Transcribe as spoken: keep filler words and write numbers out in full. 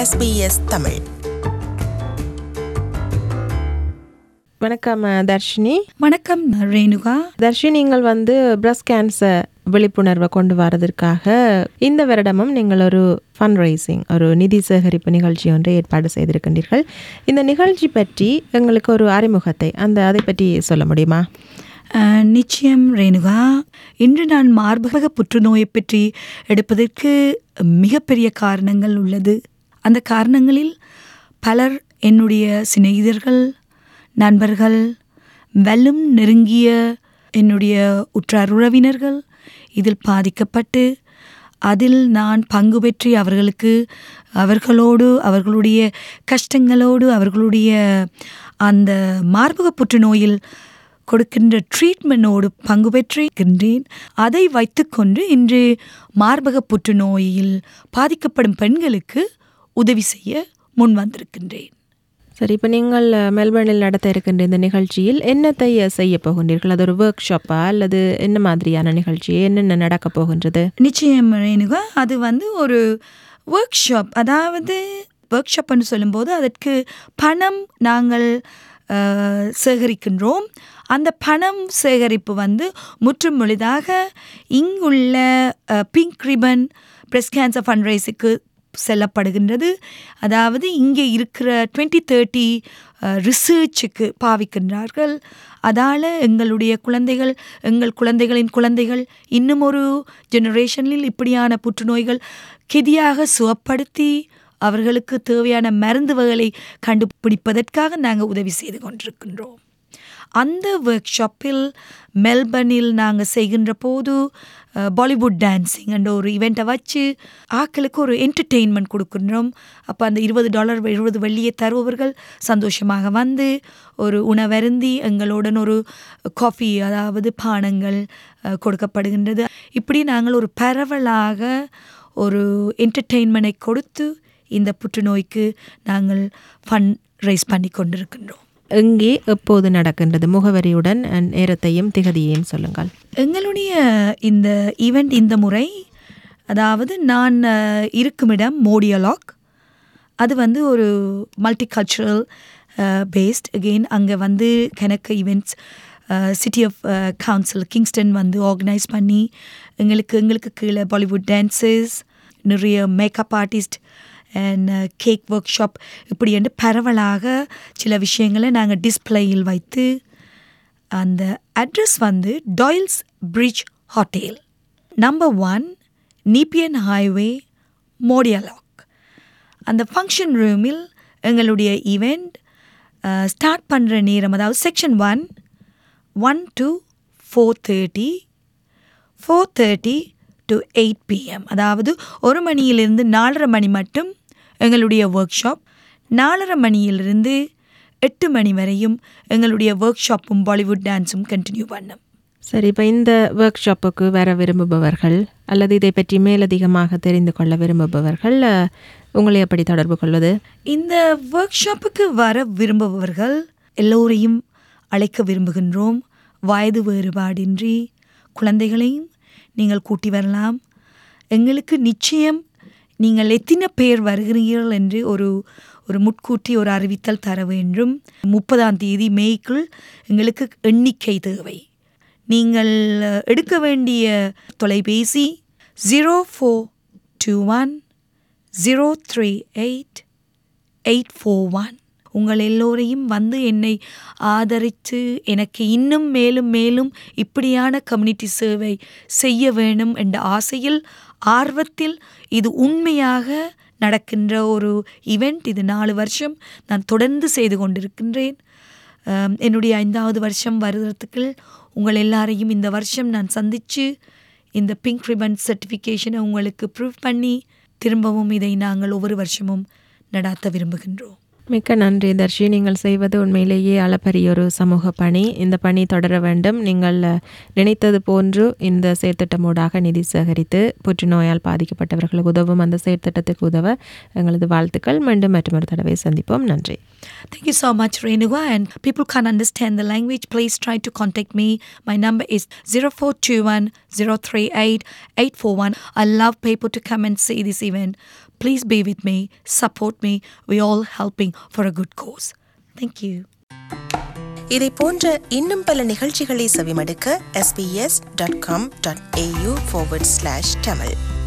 S B S Tamil. வணக்கம் தர்ஷினி. வணக்கம் ரேணுகா. தர்ஷினி, நீங்கள் வந்து பிரஸ்ட் கேன்சர் விழிப்புணர்வை கொண்டு வரதற்காக இந்த வருடமும் நீங்கள் ஒரு ஃபண்ட் ரைசிங், ஒரு நிதி சேகரிப்பு நிகழ்ச்சி ஒன்றை ஏற்பாடு செய்திருக்கின்றீர்கள். இந்த நிகழ்ச்சி பற்றி எங்களுக்கு ஒரு அறிமுகத்தை அந்த அதை பற்றி சொல்ல முடியுமா? நிச்சயம் ரேணுகா. இன்று நான் மார்பக புற்றுநோயை பற்றி எடுப்பதற்கு மிகப்பெரிய காரணங்கள் உள்ளது. அந்த காரணங்களில் பலர் என்னுடைய சிநேகிதர்கள், நண்பர்கள், வெல்லும் நெருங்கிய என்னுடைய உற்றார் உறவினர்கள் இதில் பாதிக்கப்பட்டு அதில் நான் பங்கு பெற்றி அவர்களுக்கு அவர்களோடு அவர்களுடைய கஷ்டங்களோடு அவர்களுடைய அந்த மார்பக புற்றுநோயில் கொடுக்கின்ற ட்ரீட்மெண்டோடு பங்கு பெற்றிருக்கின்றேன். அதை வைத்துக்கொண்டு இன்று மார்பக புற்றுநோயில் பாதிக்கப்படும் பெண்களுக்கு உதவி செய்ய முன் வந்திருக்கின்றேன். சரி, இப்போ நீங்கள் மெல்பர்னில் நடத்த இருக்கின்ற இந்த நிகழ்ச்சியில் என்னத்தை செய்ய போகின்றீர்கள்? அது ஒரு ஒர்க் ஷாப்பா அல்லது என்ன மாதிரியான நிகழ்ச்சி, என்னென்ன நடக்க போகின்றது? நிச்சயம் ரேணுகா, அது வந்து ஒரு ஒர்க் ஷாப். அதாவது ஒர்க் ஷாப்னு சொல்லும்போது அதற்கு பணம் நாங்கள் சேகரிக்கின்றோம். அந்த பணம் சேகரிப்பு வந்து முற்றும் முழுதாக இங்குள்ள பிங்க் ரிபன் பிரஸ்ட் கேன்சர் ஃபண்ட் ரைஸுக்கு செல்லப்படுகின்றது. அதாவது இங்கே இருக்கிற டுவெண்ட்டி தேர்ட்டி ரிசர்ச்சுக்கு பாவிக்கின்றார்கள். அதால் எங்களுடைய குழந்தைகள், எங்கள் குழந்தைகளின் குழந்தைகள் இன்னும் ஒரு ஜெனரேஷனில் இப்படியான புற்றுநோய்கள் கெதியாக சுகப்படுத்தி அவர்களுக்கு தேவையான மருந்து வகைகளை கண்டுபிடிப்பதற்காக நாங்கள் உதவி செய்து கொண்டிருக்கின்றோம். அந்த ஒர்க் ஷாப்பில் மெல்பர்னில் நாங்கள் செய்கின்ற போது பாலிவுட் டான்ஸிங் என்ற ஒரு இவெண்ட்டை வச்சு ஆக்களுக்கு ஒரு என்டர்டெயின்மெண்ட் கொடுக்கின்றோம். அப்போ அந்த இருபது டாலர் இருபது வெள்ளியை தருபவர்கள் சந்தோஷமாக வந்து ஒரு உணவருந்தி எங்களுடன் ஒரு காஃபி, அதாவது பானங்கள் கொடுக்கப்படுகின்றது. இப்படி நாங்கள் ஒரு பரவலாக ஒரு என்டர்டெயின்மெண்ட்டை கொடுத்து இந்த புற்றுநோய்க்கு நாங்கள் ஃபண்ட் ரைஸ் பண்ணி கொண்டிருக்கின்றோம். எங்கே எப்போது நடக்கின்றது? முகவரியுடன் நேரத்தையும் திகதியையும் சொல்லுங்கள். எங்களுடைய இந்த ஈவெண்ட் இந்த முறை, அதாவது நான் இருக்குமிடம் மோடியலாக், அது வந்து ஒரு மல்டி கல்ச்சுரல் பேஸ்ட். அகெயின் அங்கே வந்து கணக்கு events city of council Kingston வந்து ஆர்கனைஸ் பண்ணி எங்களுக்கு எங்களுக்கு கீழே பாலிவுட் டான்ஸஸ், நிறைய makeup artist and cake workshop, இப்படி என்று பரவலாக சில விஷயங்களை நாங்கள் டிஸ்பிளேயில் வைத்து, அந்த அட்ரஸ் வந்து Doyle's bridge hotel, number one, Nepean highway, மோடியலாக். அந்த ஃபங்க்ஷன் ரூமில் எங்களுடைய ஈவெண்ட் ஸ்டார்ட் பண்ணுற நேரம், அதாவது section one one to four thirty four thirty to eight PM, அதாவது ஒரு மணியிலிருந்து நாலரை மணி மட்டும் எங்களுடைய ஒர்க் ஷாப். நாலரை மணியிலிருந்து எட்டு மணி வரையும் எங்களுடைய ஒர்க் ஷாப்பும் பாலிவுட் டான்ஸும் கண்டினியூ பண்ணும். சரி, இப்போ இந்த ஒர்க் ஷாப்புக்கு வர விரும்புபவர்கள் அல்லது இதை பற்றி மேலதிகமாக தெரிந்து கொள்ள விரும்புபவர்கள் உங்களை எப்படி தொடர்பு கொள்வது? இந்த ஒர்க் ஷாப்புக்கு வர விரும்புபவர்கள் எல்லோரையும் அழைக்க விரும்புகின்றோம். வயது வேறுபாடின்றி குழந்தைகளையும் நீங்கள் கூட்டி வரலாம். எங்களுக்கு நிச்சயம் நீங்கள் எத்தனை பேர் வருகிறீர்கள் என்று ஒரு ஒரு முட்கூட்டி ஒரு அறிவித்தல் தர வேண்டும். முப்பதாம் தேதி மேய்க்குள் எங்களுக்கு எண்ணிக்கை தேவை. நீங்கள் எடுக்க வேண்டிய தொலைபேசி zero four two one zero three eight eight four one. உங்கள் எல்லோரையும் வந்து என்னை ஆதரித்து எனக்கு இன்னும் மேலும் மேலும் இப்படியான கம்யூனிட்டி சேவை செய்ய வேணும் என்ற ஆசையில், ஆர்வத்தில், இது உண்மையாக நடக்கின்ற ஒரு ஈவெண்ட். இது நாலு வருஷம் நான் தொடர்ந்து செய்து கொண்டிருக்கின்றேன். என்னுடைய ஐந்தாவது வருஷம் வருடத்துக்கு உங்கள் எல்லாரையும் இந்த வருஷம் நான் சந்தித்து இந்த பிங்க் ரிபன் சர்டிஃபிகேஷனை உங்களுக்கு ப்ரூவ் பண்ணி திரும்பவும் இதை நாங்கள் ஒவ்வொரு வருஷமும் நடாத்த விரும்புகின்றோம். மிக்க நன்றி தர்ஷி. நீங்கள் செய்வது உண்மையிலேயே அளப்பரிய ஒரு சமூக பணி. இந்த பணி தொடர வேண்டும். நீங்கள் நினைத்தது போன்று இந்த செயற்திட்டமூடாக நிதி சேகரித்து புற்றுநோயால் பாதிக்கப்பட்டவர்களுக்கு உதவும் அந்த செயற்திட்டத்துக்கு உதவ எங்களது வாழ்த்துக்கள். மீண்டும் மற்றொரு தடவை சந்திப்போம். நன்றி. Thank you so much, Renuga. And people can't understand the language, please try to contact me. My number is zero four two one zero three eight eight four one. I love people to come and see this event. Please be with me, support me. We all helping for a good cause. Thank you. இதை போன்ற இன்னும் பல நிகழ்ச்சிகளை செவிமடுக்க S B S dot com dot A U forward slash Tamil